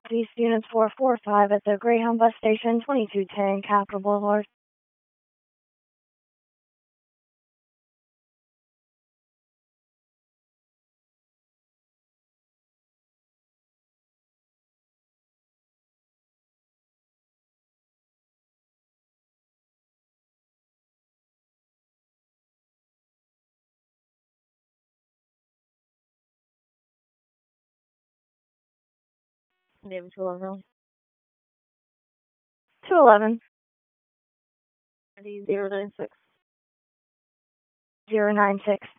Police Units 445 at the Greyhound Bus Station, 2210 Capitol Boulevard. David 211. 211. 096. 096.